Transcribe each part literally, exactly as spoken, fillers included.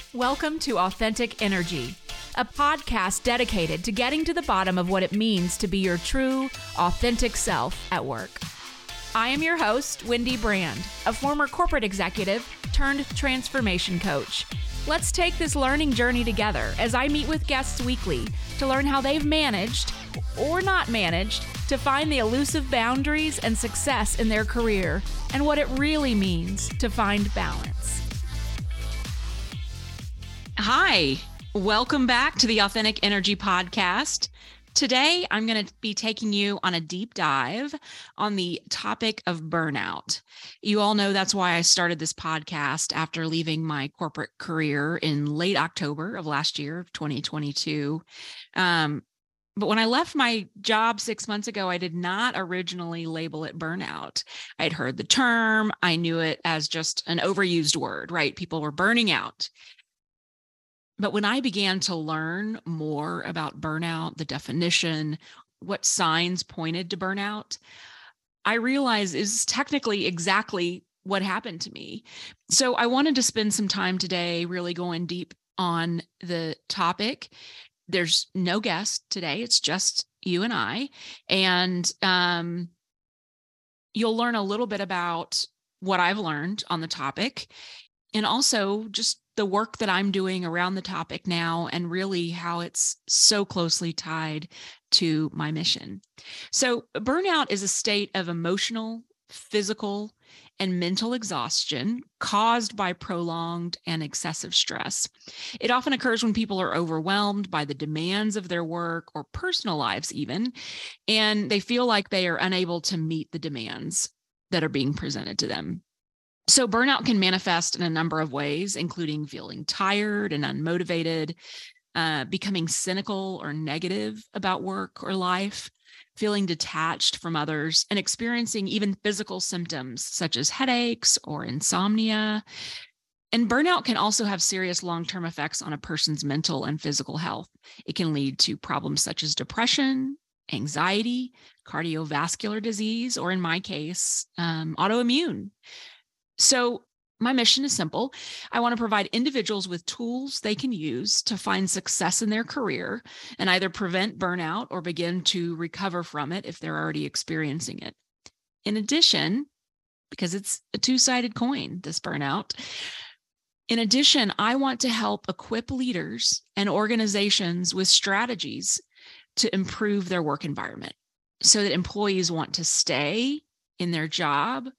Welcome to Authentic Energy, a podcast dedicated to getting to the bottom of what it means to be your true, authentic self at work. I am your host, Wendy Brand, a former corporate executive turned transformation coach. Let's take this learning journey together as I meet with guests weekly to learn how they've managed, or not managed, to find the elusive boundaries and success in their career and what it really means to find balance. Hi, welcome back to the Authentic Energy Podcast. Today, I'm going to be taking you on a deep dive on the topic of burnout. You all know that's why I started this podcast after leaving my corporate career in late October of last year, twenty twenty-two. Um, but when I left my job six months ago, I did not originally label it burnout. I'd heard the term. I knew it as just an overused word, right? People were burning out. But when I began to learn more about burnout, the definition, what signs pointed to burnout, I realized is technically exactly what happened to me. So I wanted to spend some time today really going deep on the topic. There's no guest today. It's just you and I. And um, you'll learn a little bit about what I've learned on the topic, and also just the work that I'm doing around the topic now, and really how it's so closely tied to my mission. So burnout is a state of emotional, physical, and mental exhaustion caused by prolonged and excessive stress. It often occurs when people are overwhelmed by the demands of their work or personal lives even, and they feel like they are unable to meet the demands that are being presented to them. So burnout can manifest in a number of ways, including feeling tired and unmotivated, uh, becoming cynical or negative about work or life, feeling detached from others, and experiencing even physical symptoms such as headaches or insomnia. And burnout can also have serious long-term effects on a person's mental and physical health. It can lead to problems such as depression, anxiety, cardiovascular disease, or in my case, um, autoimmune. So my mission is simple. I want to provide individuals with tools they can use to find success in their career and either prevent burnout or begin to recover from it if they're already experiencing it. In addition, because it's a two-sided coin, this burnout, in addition, I want to help equip leaders and organizations with strategies to improve their work environment so that employees want to stay in their job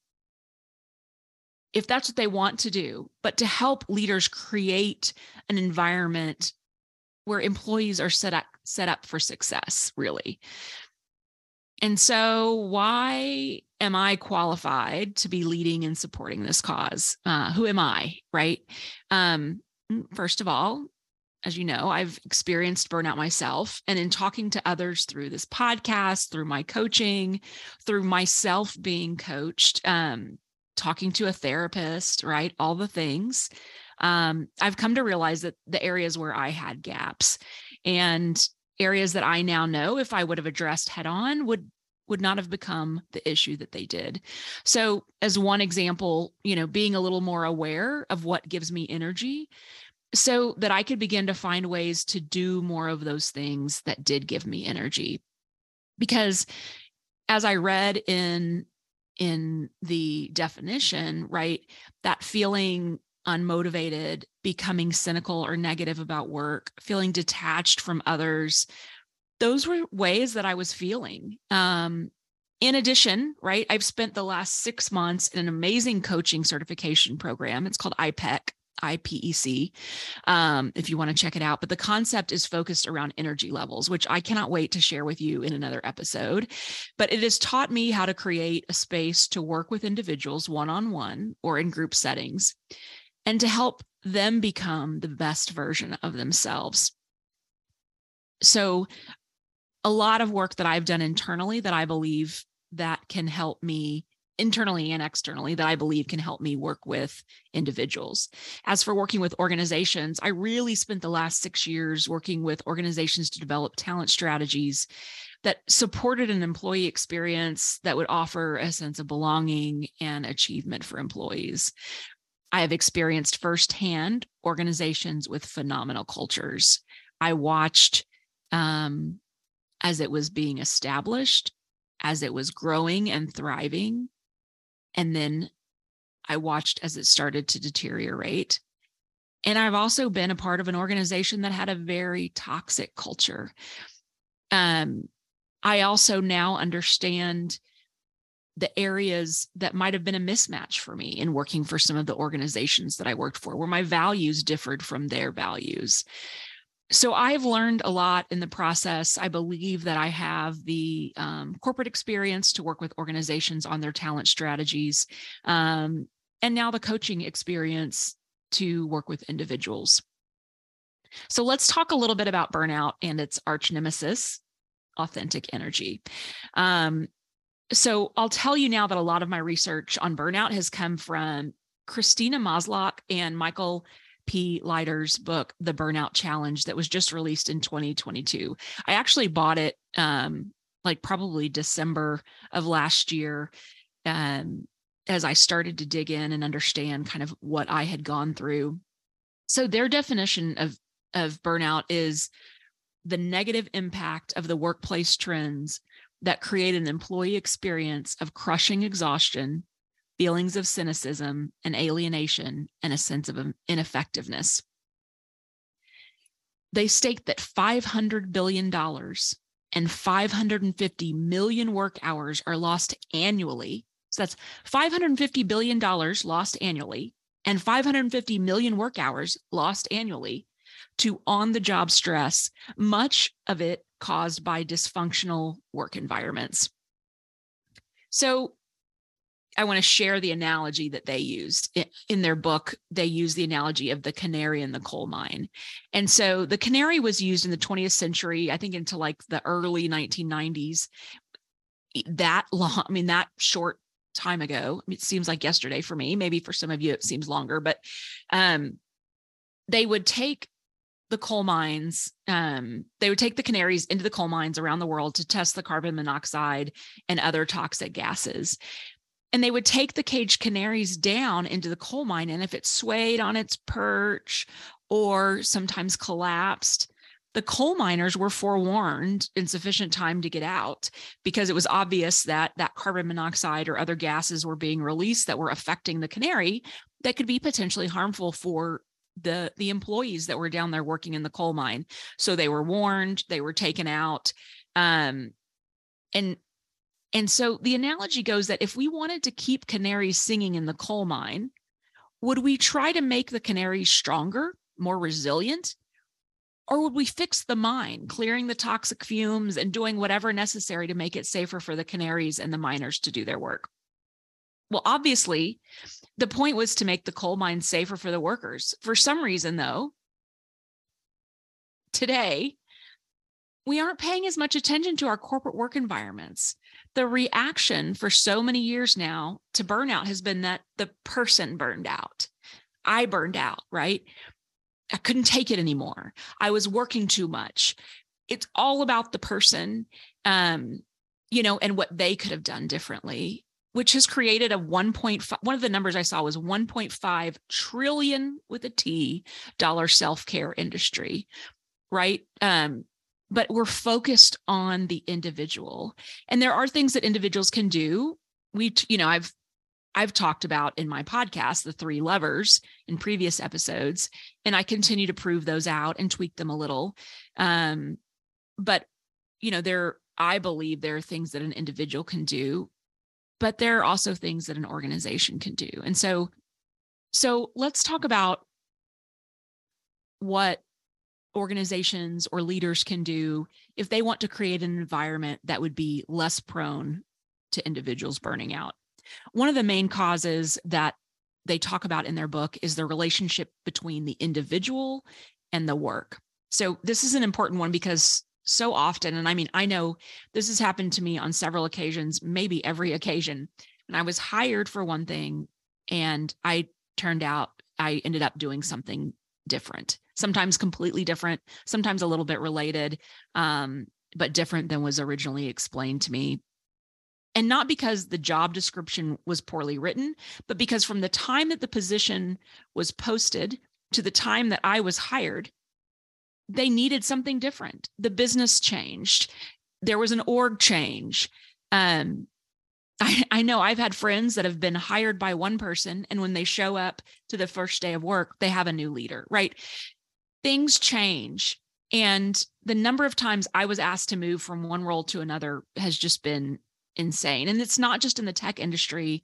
if that's what they want to do, but to help leaders create an environment where employees are set up, set up for success, really. And so why am I qualified to be leading and supporting this cause? Uh, who am I, right? Um, first of all, as you know, I've experienced burnout myself, and in talking to others through this podcast, through my coaching, through myself being coached, um, talking to a therapist, right? All the things. Um, I've come to realize that the areas where I had gaps and areas that I now know if I would have addressed head on would, would not have become the issue that they did. So as one example, you know, being a little more aware of what gives me energy so that I could begin to find ways to do more of those things that did give me energy. Because as I read in in the definition, right, that feeling unmotivated, becoming cynical or negative about work, feeling detached from others, those were ways that I was feeling. Um, in addition, right, I've spent the last six months in an amazing coaching certification program. It's called I P E C. I P E C, um, if you want to check it out. But the concept is focused around energy levels, which I cannot wait to share with you in another episode. But it has taught me how to create a space to work with individuals one-on-one or in group settings and to help them become the best version of themselves. So a lot of work that I've done internally that I believe that can help me internally and externally that I believe can help me work with individuals. As for working with organizations, I really spent the last six years working with organizations to develop talent strategies that supported an employee experience that would offer a sense of belonging and achievement for employees. I have experienced firsthand organizations with phenomenal cultures. I watched um, as it was being established, as it was growing and thriving. And then I watched as it started to deteriorate. And I've also been a part of an organization that had a very toxic culture. Um, I also now understand the areas that might have been a mismatch for me in working for some of the organizations that I worked for, where my values differed from their values. So I've learned a lot in the process. I believe that I have the um, corporate experience to work with organizations on their talent strategies, um, and now the coaching experience to work with individuals. So let's talk a little bit about burnout and its arch nemesis, authentic energy. Um, so I'll tell you now that a lot of my research on burnout has come from Christina Maslach and Michael P. Leiter's book, The Burnout Challenge, that was just released in twenty twenty-two. I actually bought it um, like probably December of last year, um, as I started to dig in and understand kind of what I had gone through. So their definition of, of burnout is the negative impact of the workplace trends that create an employee experience of crushing exhaustion, feelings of cynicism and alienation, and a sense of ineffectiveness. They state that five hundred billion dollars and five hundred fifty million work hours are lost annually. So that's five hundred fifty billion dollars lost annually and five hundred fifty million work hours lost annually to on-the-job stress, much of it caused by dysfunctional work environments. So I want to share the analogy that they used in their book. They use the analogy of the canary in the coal mine. And so the canary was used in the twentieth century, I think into like the early nineteen nineties. That long, I mean, that short time ago, it seems like yesterday for me, maybe for some of you, it seems longer, but um, they would take the coal mines, um, they would take the canaries into the coal mines around the world to test the carbon monoxide and other toxic gases. And they would take the caged canaries down into the coal mine. And if it swayed on its perch or sometimes collapsed, the coal miners were forewarned in sufficient time to get out, because it was obvious that that carbon monoxide or other gases were being released that were affecting the canary that could be potentially harmful for the, the employees that were down there working in the coal mine. So they were warned, they were taken out. Um, and And so the analogy goes that if we wanted to keep canaries singing in the coal mine, would we try to make the canaries stronger, more resilient? Or would we fix the mine, clearing the toxic fumes and doing whatever necessary to make it safer for the canaries and the miners to do their work? Well, obviously, the point was to make the coal mine safer for the workers. For some reason, though, today, we aren't paying as much attention to our corporate work environments. The reaction for so many years now to burnout has been that the person burned out. I burned out, right? I couldn't take it anymore. I was working too much. It's all about the person, um, you know, and what they could have done differently, which has created a one point five, one of the numbers I saw was one point five trillion with a T dollar self-care industry, right? Um, but we're focused on the individual. And there are things that individuals can do. We, you know, I've, I've talked about in my podcast, the three levers in previous episodes, and I continue to prove those out and tweak them a little. Um, but, you know, there, I believe there are things that an individual can do, but there are also things that an organization can do. And so, so let's talk about what organizations or leaders can do if they want to create an environment that would be less prone to individuals burning out. One of the main causes that they talk about in their book is the relationship between the individual and the work. So this is an important one because so often, and I mean, I know this has happened to me on several occasions, maybe every occasion, and I was hired for one thing and I turned out, I ended up doing something different, sometimes completely different, sometimes a little bit related, um, but different than was originally explained to me. And not because the job description was poorly written, but because from the time that the position was posted to the time that I was hired, they needed something different. The business changed. There was an org change. Um, I, I know I've had friends that have been hired by one person, and when they show up to the first day of work, they have a new leader, right? Things change. And the number of times I was asked to move from one role to another has just been insane. And it's not just in the tech industry,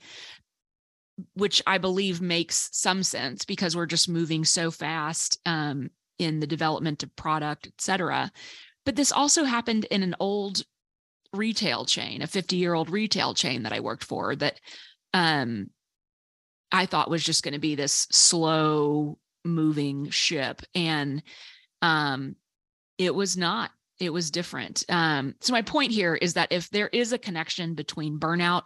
which I believe makes some sense because we're just moving so fast um, in the development of product, et cetera. But this also happened in an old retail chain, a fifty-year-old retail chain that I worked for that um, I thought was just going to be this slow moving ship. And um, it was not. It was different. Um, so my point here is that if there is a connection between burnout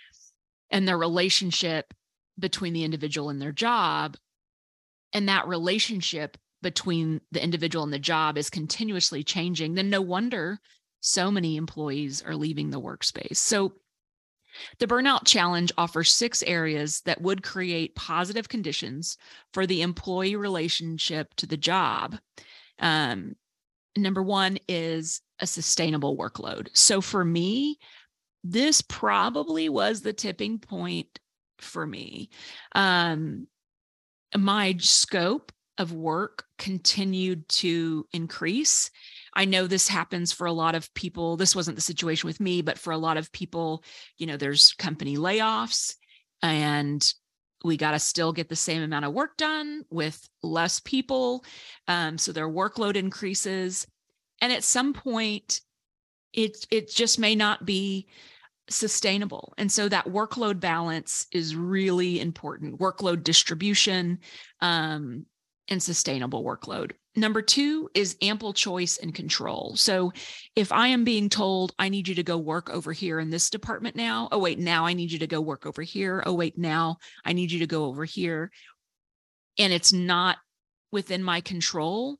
and the relationship between the individual and their job, and that relationship between the individual and the job is continuously changing, then no wonder so many employees are leaving the workspace. So the Burnout Challenge offers six areas that would create positive conditions for the employee relationship to the job. Um, Number one is a sustainable workload. So for me, this probably was the tipping point for me. Um, my scope of work continued to increase. I know this happens for a lot of people. This wasn't the situation with me, but for a lot of people, you know, there's company layoffs and we got to still get the same amount of work done with less people. Um, so their workload increases. And at some point, it, it just may not be sustainable. And so that workload balance is really important. Workload distribution um, and sustainable workload. Number two is ample choice and control. So if I am being told, I need you to go work over here in this department now. Oh, wait, now I need you to go work over here. Oh, wait, now I need you to go over here. And it's not within my control.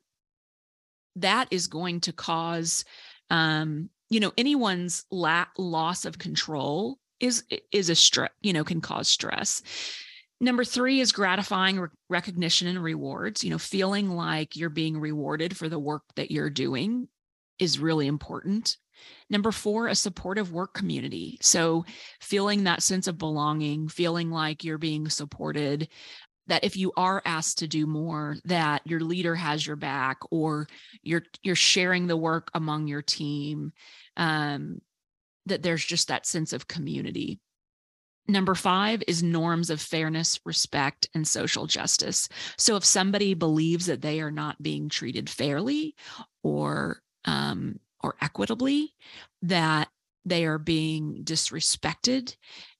That is going to cause, um, you know, anyone's la- loss of control is, is a stress, you know, can cause stress. Number three is gratifying re- recognition and rewards. You know, feeling like you're being rewarded for the work that you're doing is really important. Number four, a supportive work community. So feeling that sense of belonging, feeling like you're being supported, that if you are asked to do more, that your leader has your back, or you're you're sharing the work among your team, um, that there's just that sense of community. Number five is norms of fairness, respect, and social justice. So if somebody believes that they are not being treated fairly or um, or equitably, that they are being disrespected,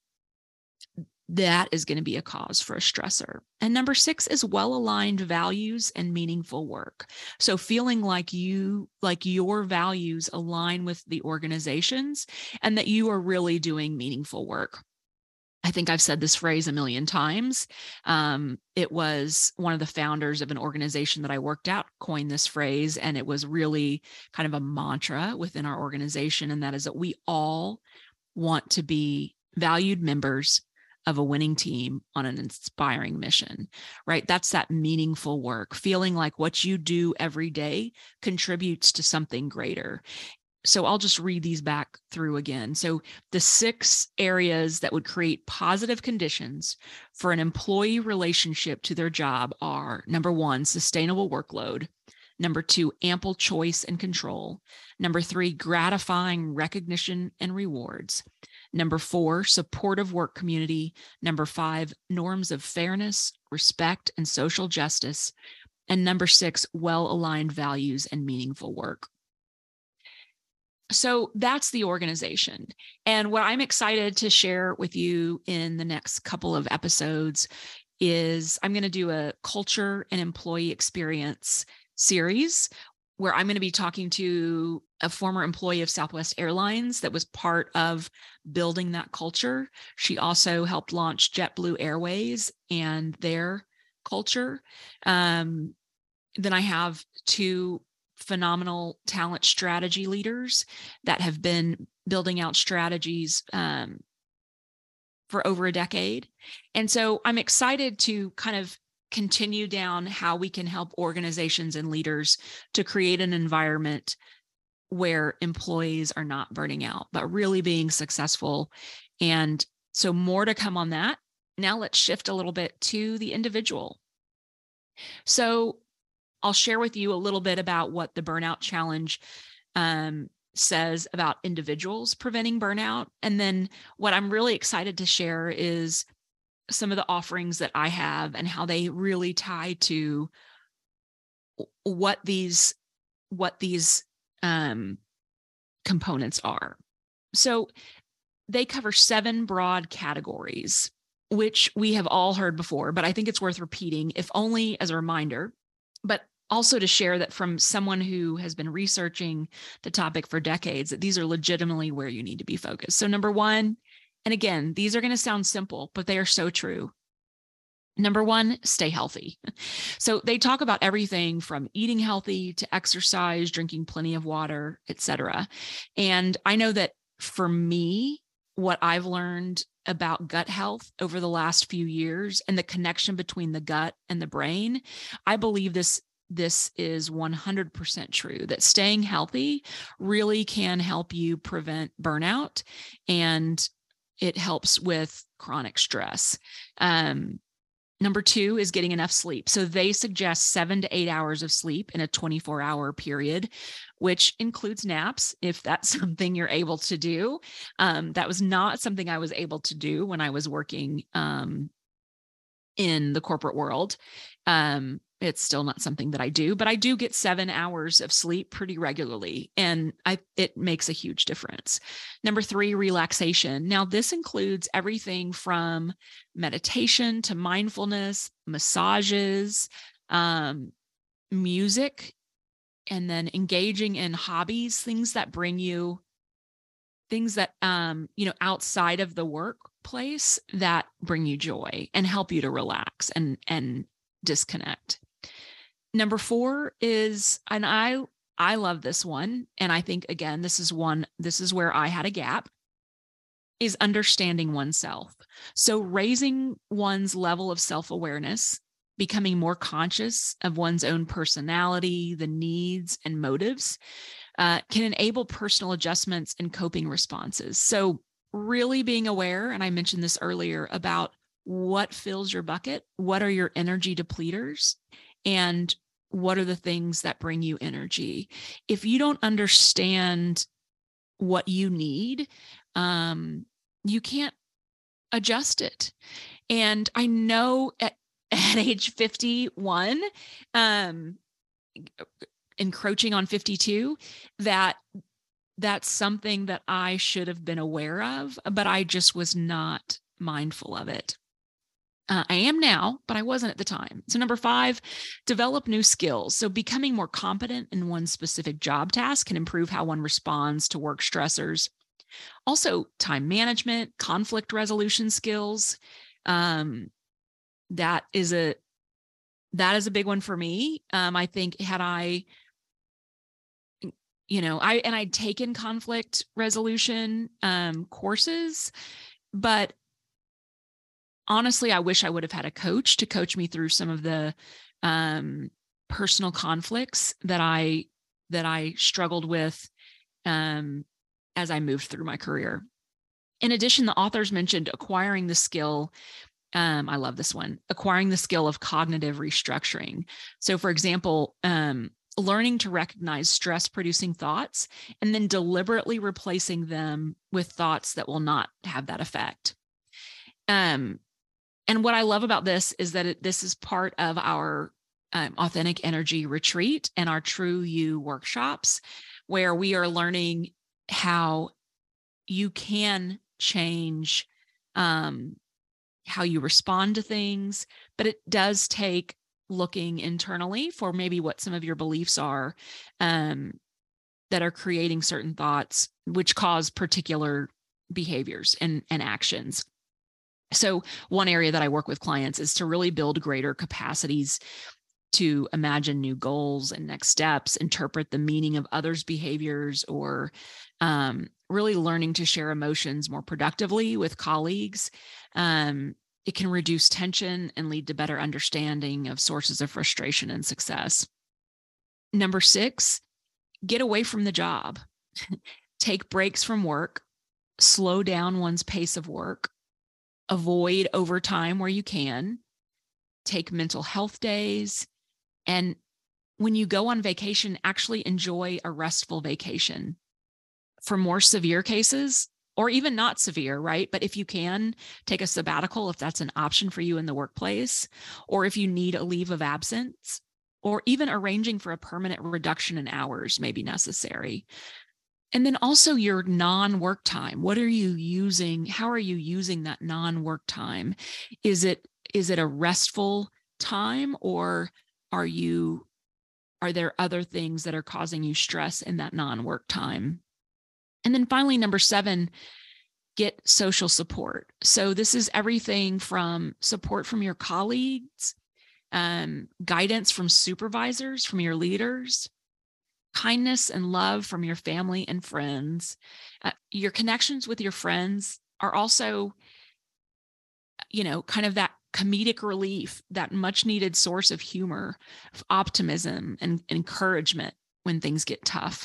that is going to be a cause for a stressor. And number six is well-aligned values and meaningful work. So feeling like you, like your values align with the organization's and that you are really doing meaningful work. I think I've said this phrase a million times. Um, it was one of the founders of an organization that I worked at coined this phrase, and it was really kind of a mantra within our organization. And that is that we all want to be valued members of a winning team on an inspiring mission, right? That's that meaningful work, feeling like what you do every day contributes to something greater. So I'll just read these back through again. So the six areas that would create positive conditions for an employee relationship to their job are: number one, sustainable workload; number two, ample choice and control; number three, gratifying recognition and rewards; number four, supportive work community; number five, norms of fairness, respect, and social justice; and number six, well-aligned values and meaningful work. So that's the organization. And what I'm excited to share with you in the next couple of episodes is I'm going to do a culture and employee experience series where I'm going to be talking to a former employee of Southwest Airlines that was part of building that culture. She also helped launch JetBlue Airways and their culture. Um, then I have two phenomenal talent strategy leaders that have been building out strategies um, for over a decade. And so I'm excited to kind of continue down how we can help organizations and leaders to create an environment where employees are not burning out, but really being successful. And so more to come on that. Now let's shift a little bit to the individual. So I'll share with you a little bit about what the Burnout Challenge um, says about individuals preventing burnout. And then what I'm really excited to share is some of the offerings that I have and how they really tie to what these, what these um, components are. So they cover seven broad categories, which we have all heard before, but I think it's worth repeating, if only as a reminder, but also to share that from someone who has been researching the topic for decades, that these are legitimately where you need to be focused. So number one, and again, these are going to sound simple, but they are so true. Number one, stay healthy. So they talk about everything from eating healthy to exercise, drinking plenty of water, et cetera. And I know that for me, what I've learned about gut health over the last few years and the connection between the gut and the brain, I believe this, this is one hundred percent true, that staying healthy really can help you prevent burnout, and it helps with chronic stress. Um, Number two is getting enough sleep. So they suggest seven to eight hours of sleep in a twenty-four hour period, which includes naps, if that's something you're able to do. Um, that was not something I was able to do when I was working um, in the corporate world. Um, it's still not something that I do, but I do get seven hours of sleep pretty regularly, and I, it makes a huge difference. Number three, relaxation. Now, this includes everything from meditation to mindfulness, massages, um, music, and then engaging in hobbies, things that bring you, things that, um, you know, outside of the workplace that bring you joy and help you to relax and, and disconnect. Number four is, and I, I love this one. And I think, again, this is one, this is where I had a gap, is understanding oneself. So raising one's level of self-awareness, becoming more conscious of one's own personality, the needs and motives, uh, can enable personal adjustments and coping responses. So really being aware, and I mentioned this earlier, about what fills your bucket, what are your energy depleters, and what are the things that bring you energy. If you don't understand what you need, um, you can't adjust it. And I know at, at age fifty-one, um, encroaching on fifty-two, that that's something that I should have been aware of, but I just was not mindful of it. Uh, I am now, but I wasn't at the time. So number five, develop new skills. So becoming more competent in one specific job task can improve how one responds to work stressors. Also, time management, conflict resolution skills. Um, that is a that is a big one for me. Um, I think had I, you know, I and I'd taken conflict resolution um, courses, but honestly, I wish I would have had a coach to coach me through some of the um, personal conflicts that I that I struggled with um, as I moved through my career. In addition, the authors mentioned acquiring the skill. Um, I love this one, acquiring the skill of cognitive restructuring. So, for example, um, learning to recognize stress-producing thoughts and then deliberately replacing them with thoughts that will not have that effect. Um, And what I love about this is that it, this is part of our um, Authentic Energy Retreat and our True You workshops, where we are learning how you can change um, how you respond to things, but it does take looking internally for maybe what some of your beliefs are um, that are creating certain thoughts, which cause particular behaviors and, and actions. So one area that I work with clients is to really build greater capacities to imagine new goals and next steps, interpret the meaning of others' behaviors, or um, really learning to share emotions more productively with colleagues. Um, it can reduce tension and lead to better understanding of sources of frustration and success. Number six, get away from the job. Take breaks from work, slow down one's pace of work, avoid overtime where you can, take mental health days, and when you go on vacation, actually enjoy a restful vacation. For more severe cases, or even not severe, right? But if you can, take a sabbatical if that's an option for you in the workplace, or if you need a leave of absence, or even arranging for a permanent reduction in hours may be necessary. And then also your non-work time. What are you using? How are you using that non-work time? Is it is it a restful time, or are you are there other things that are causing you stress in that non-work time? And then finally, number seven, get social support. So this is everything from support from your colleagues, um, guidance from supervisors, from your leaders, kindness and love from your family and friends. Uh, your connections with your friends are also, you know, kind of that comedic relief, that much needed source of humor, of optimism and encouragement when things get tough.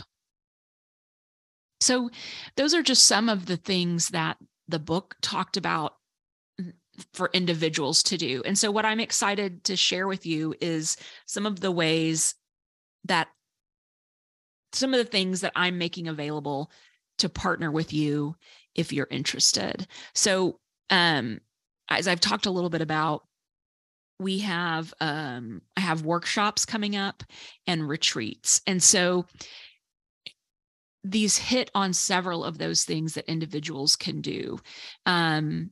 So those are just some of the things that the book talked about for individuals to do. And so what I'm excited to share with you is some of the ways that some of the things that I'm making available to partner with you if you're interested. So um, as I've talked a little bit about, we have, um, I have workshops coming up and retreats. And so these hit on several of those things that individuals can do. Um,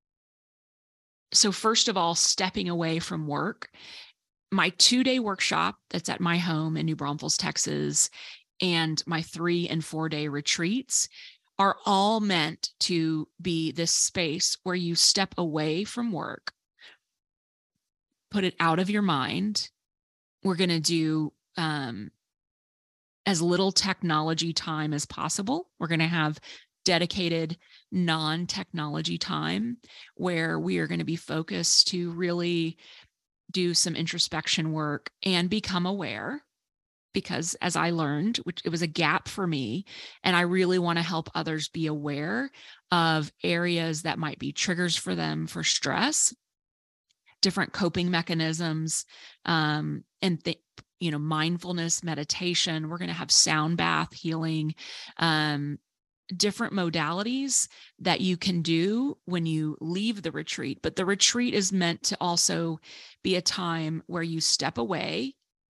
so first of all, stepping away from work. My two-day workshop that's at my home in New Braunfels, Texas, and my three and four-day retreats are all meant to be this space where you step away from work, put it out of your mind. We're going to do um, as little technology time as possible. We're going to have dedicated non-technology time where we are going to be focused to really do some introspection work and become aware. Because as I learned, which it was a gap for me, and I really want to help others be aware of areas that might be triggers for them for stress, different coping mechanisms, um, and th- you know, mindfulness, meditation. We're going to have sound bath healing, um, different modalities that you can do when you leave the retreat. But the retreat is meant to also be a time where you step away.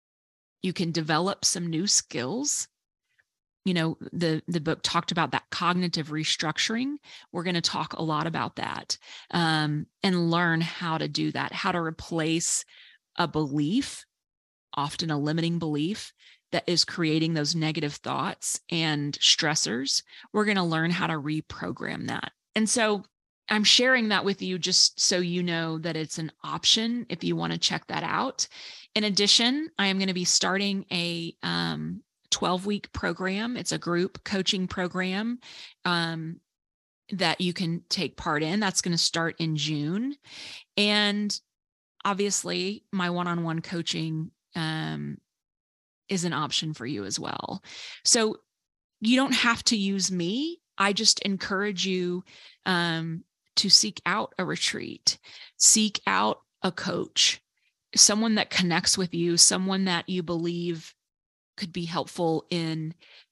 You can develop some new skills. You know, the, the book talked about that cognitive restructuring. We're going to talk a lot about that, um, and learn how to do that, how to replace a belief, often a limiting belief that is creating those negative thoughts and stressors. We're going to learn how to reprogram that. And so I'm sharing that with you just so you know that it's an option if you want to check that out. In addition, I am going to be starting a um, twelve-week program. It's a group coaching program um, that you can take part in. That's going to start in June. And obviously, my one-on-one coaching um, is an option for you as well. So you don't have to use me. I just encourage you um, to seek out a retreat, seek out a coach, someone that connects with you, someone that you believe could be helpful in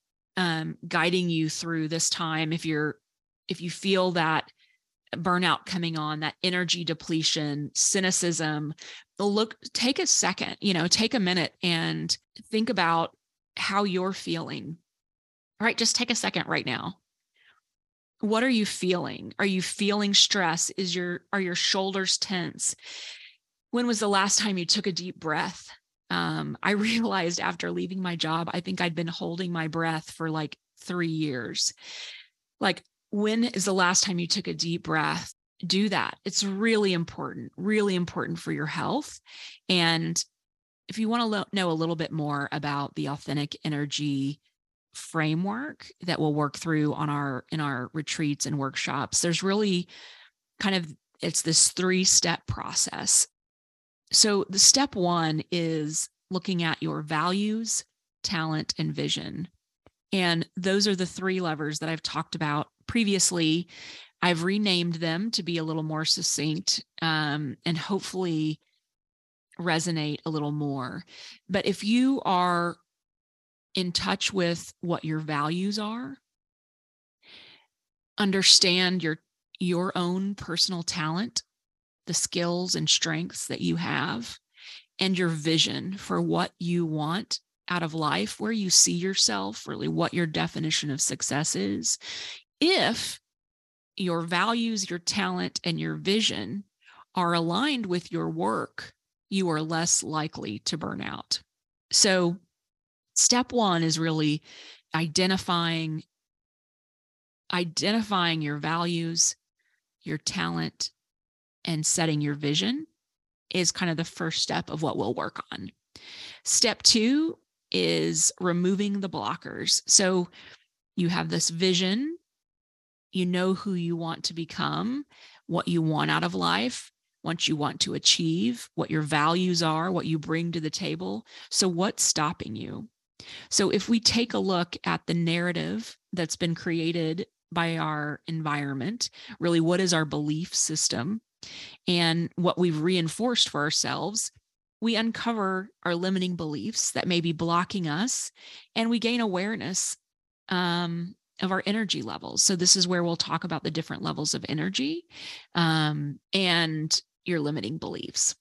um, guiding you through this time. If you're, if you feel that burnout coming on, that energy depletion, cynicism, look, take a second, you know, take a minute and think about how you're feeling. All right, just take a second right now. What are you feeling? Are you feeling stress? Is your, are your shoulders tense? When was the last time you took a deep breath? Um, I realized after leaving my job, I think I'd been holding my breath for like three years. Like, when is the last time you took a deep breath? Do that. It's really important, really important for your health. And if you want to lo- know a little bit more about the authentic energy framework that we'll work through on our in our retreats and workshops, there's really kind of it's this three-step process. So the step one is looking at your values, talent, and vision. And those are the three levers that I've talked about previously. I've renamed them to be a little more succinct, um, and hopefully resonate a little more. But if you are in touch with what your values are, understand your your own personal talent, the skills and strengths that you have, and your vision for what you want out of life, where you see yourself, really what your definition of success is. If your values, your talent, and your vision are aligned with your work, you are less likely to burn out. So step one is really identifying, identifying your values, your talent, and setting your vision is kind of the first step of what we'll work on. Step two is removing the blockers. So you have this vision, you know who you want to become, what you want out of life, what you want to achieve, what your values are, what you bring to the table. So what's stopping you? So if we take a look at the narrative that's been created by our environment, really what is our belief system and what we've reinforced for ourselves, we uncover our limiting beliefs that may be blocking us, and we gain awareness um, of our energy levels. So this is where we'll talk about the different levels of energy um, and your limiting beliefs.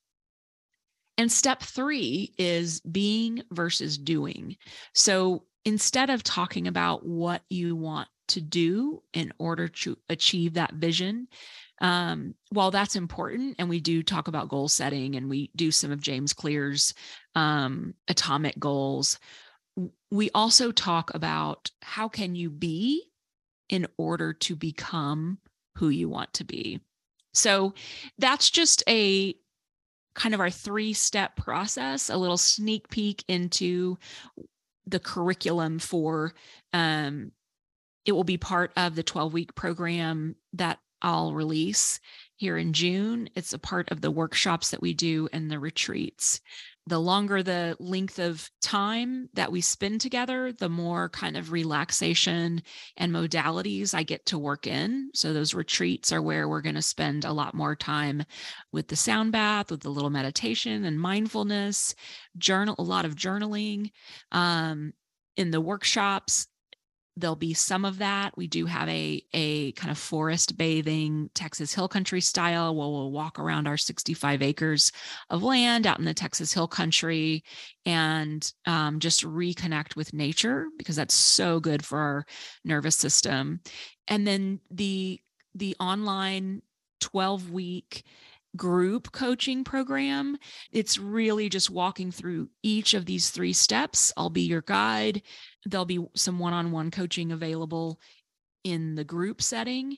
And step three is being versus doing. So instead of talking about what you want to do in order to achieve that vision, um, while that's important, and we do talk about goal setting and we do some of James Clear's um, atomic goals, we also talk about how can you be in order to become who you want to be. So that's just a kind of our three-step process, a little sneak peek into the curriculum for, um, it will be part of the twelve-week program that I'll release here in June. It's a part of the workshops that we do and the retreats. The longer the length of time that we spend together, the more kind of relaxation and modalities I get to work in. So those retreats are where we're going to spend a lot more time with the sound bath, with the little meditation and mindfulness, journal, a lot of journaling. Um, in the workshops, there'll be some of that. We do have a, a kind of forest bathing, Texas Hill Country style, where we'll walk around our sixty-five acres of land out in the Texas Hill Country and um, just reconnect with nature, because that's so good for our nervous system. And then the, the online twelve-week group coaching program, it's really just walking through each of these three steps. I'll be your guide. There'll be some one-on-one coaching available in the group setting.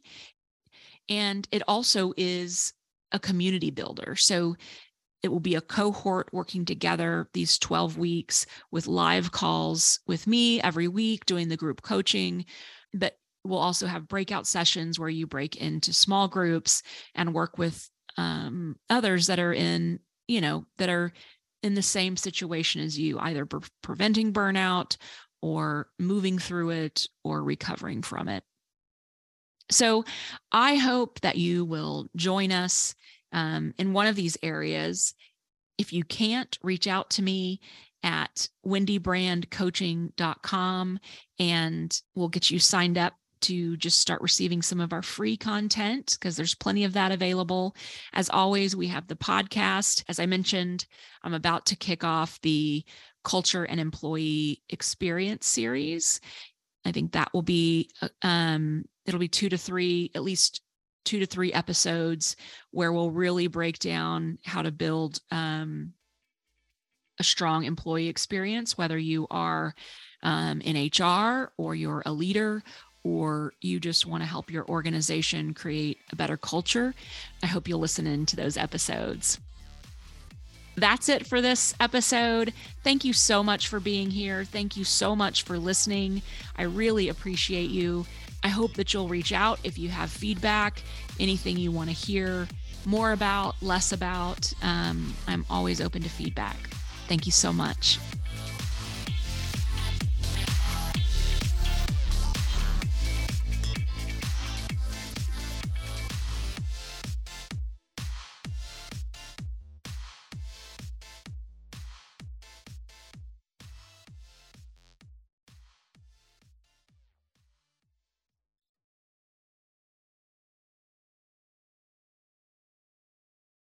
And it also is a community builder. So it will be a cohort working together these twelve weeks with live calls with me every week doing the group coaching. But we'll also have breakout sessions where you break into small groups and work with um, others that are in, you know, that are in the same situation as you, either pre- preventing burnout or moving through it or recovering from it. So I hope that you will join us um, in one of these areas. If you can't, reach out to me at wendy brand coaching dot com and we'll get you signed up to just start receiving some of our free content, because there's plenty of that available. As always, we have the podcast. As I mentioned, I'm about to kick off the Culture and Employee Experience series. I think that will be, um, it'll be two to three, at least two to three episodes where we'll really break down how to build um, a strong employee experience, whether you are um, in H R or you're a leader or you just want to help your organization create a better culture. I hope you'll listen in to those episodes. That's it for this episode. Thank you so much for being here. Thank you so much for listening. I really appreciate you. I hope that you'll reach out if you have feedback, anything you want to hear more about, less about. Um, I'm always open to feedback. Thank you so much.